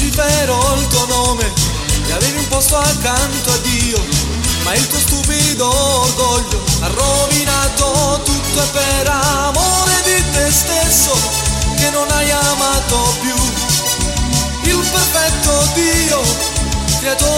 vocifero il tuo nome e avevi un posto accanto a Dio, ma il tuo stupido orgoglio ha rovinato tutto e per amore di te stesso che non hai amato più il perfetto Dio, creatore